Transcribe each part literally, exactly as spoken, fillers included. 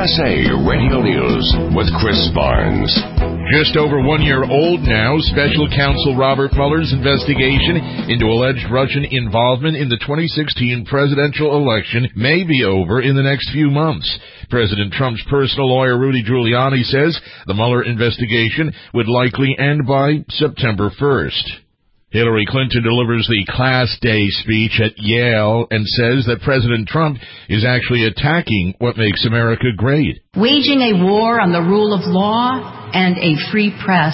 S A Radio News with Chris Barnes. Just over one year old now, Special Counsel Robert Mueller's investigation into alleged Russian involvement in the twenty sixteen presidential election may be over in the next few months. President Trump's personal lawyer, Rudy Giuliani, says the Mueller investigation would likely end by September first. Hillary Clinton delivers the Class Day speech at Yale and says that President Trump is actually attacking what makes America great. Waging a war on the rule of law and a free press,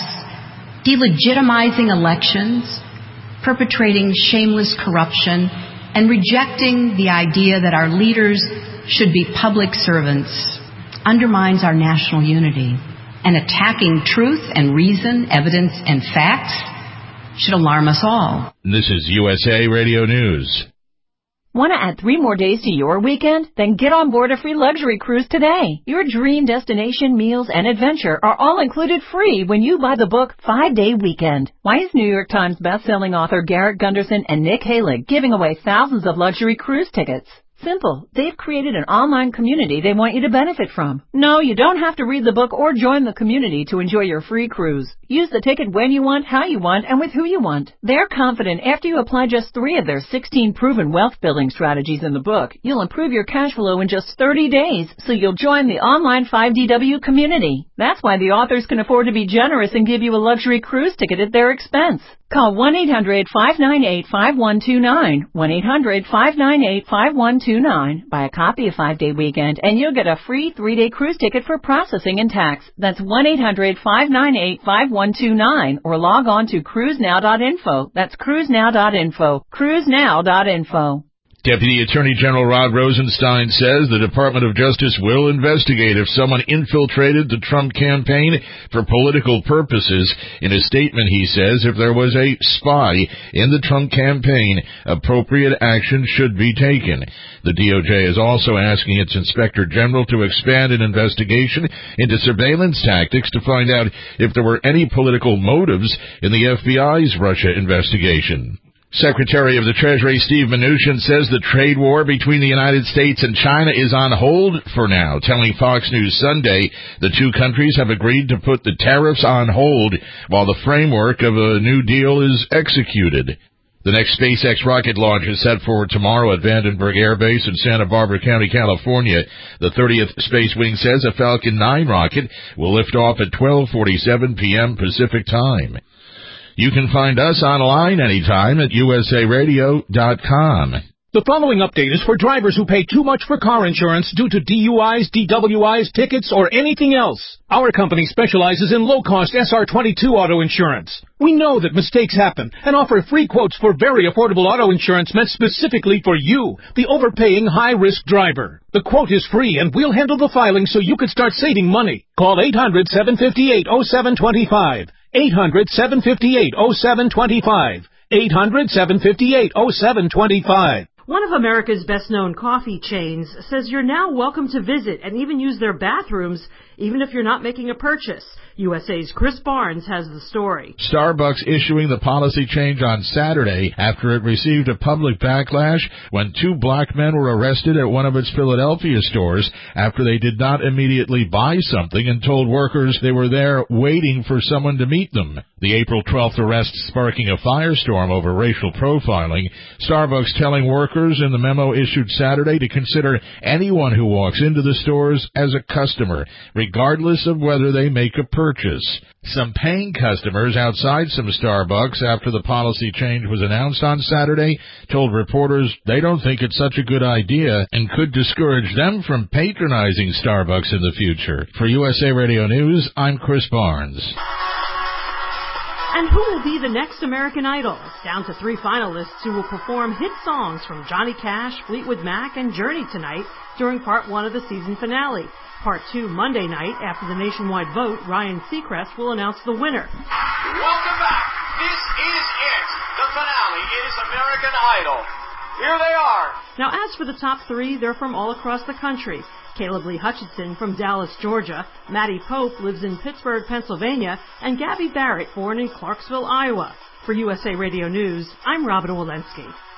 delegitimizing elections, perpetrating shameless corruption, and rejecting the idea that our leaders should be public servants undermines our national unity. And attacking truth and reason, evidence and facts should alarm us all. This is U S A Radio News. Want to add three more days to your weekend? Then get on board a free luxury cruise today. Your dream destination, meals, and adventure are all included free when you buy the book Five Day Weekend. Why is New York Times bestselling author Garrett Gunderson and Nick Halig giving away thousands of luxury cruise tickets? Simple. They've created an online community they want you to benefit from. No, you don't have to read the book or join the community to enjoy your free cruise. Use the ticket when you want, how you want, and with who you want. They're confident after you apply just three of their sixteen proven wealth-building strategies in the book, you'll improve your cash flow in just thirty days, so you'll join the online five D W community. That's why the authors can afford to be generous and give you a luxury cruise ticket at their expense. Call one eight hundred five nine eight five one two nine, one eight hundred five nine eight five one two nine. Buy a copy of Five Day Weekend and you'll get a free three-day cruise ticket for processing and tax. That's one eight hundred five nine eight five one two nine or log on to cruise now dot info. That's cruise now dot info. cruise now dot info. Deputy Attorney General Rod Rosenstein says the Department of Justice will investigate if someone infiltrated the Trump campaign for political purposes. In a statement, he says if there was a spy in the Trump campaign, appropriate action should be taken. The D O J is also asking its Inspector General to expand an investigation into surveillance tactics to find out if there were any political motives in the F B I's Russia investigation. Secretary of the Treasury Steve Mnuchin says the trade war between the United States and China is on hold for now, telling Fox News Sunday the two countries have agreed to put the tariffs on hold while the framework of a new deal is executed. The next SpaceX rocket launch is set for tomorrow at Vandenberg Air Base in Santa Barbara County, California. The thirtieth Space Wing says a Falcon nine rocket will lift off at twelve forty-seven p.m. Pacific Time. You can find us online anytime at U S A radio dot com. The following update is for drivers who pay too much for car insurance due to D U Is, D W Is, tickets, or anything else. Our company specializes in low-cost S R twenty-two auto insurance. We know that mistakes happen and offer free quotes for very affordable auto insurance meant specifically for you, the overpaying high-risk driver. The quote is free and we'll handle the filing so you can start saving money. Call eight hundred seven five eight oh seven two five. eight hundred seven five eight oh seven two five. eight hundred seven five eight oh seven two five. One of America's best-known coffee chains says you're now welcome to visit and even use their bathrooms, even if you're not making a purchase. U S A's Chris Barnes has the story. Starbucks issuing the policy change on Saturday after it received a public backlash when two black men were arrested at one of its Philadelphia stores after they did not immediately buy something and told workers they were there waiting for someone to meet them. The April twelfth arrest sparking a firestorm over racial profiling. Starbucks telling workers in the memo issued Saturday to consider anyone who walks into the stores as a customer, regardless of whether they make a purchase. Some paying customers outside some Starbucks after the policy change was announced on Saturday told reporters they don't think it's such a good idea and could discourage them from patronizing Starbucks in the future. For U S A Radio News, I'm Chris Barnes. And who will be the next American Idol? It's down to three finalists who will perform hit songs from Johnny Cash, Fleetwood Mac, and Journey tonight during part one of the season finale. Part two Monday night, after the nationwide vote, Ryan Seacrest will announce the winner. Welcome back. This is it. The finale is American Idol. Here they are. Now, as for the top three, they're from all across the country. Caleb Lee Hutchinson from Dallas, Georgia. Maddie Pope lives in Pittsburgh, Pennsylvania. And Gabby Barrett, born in Clarksville, Iowa. For U S A Radio News, I'm Robin Walensky.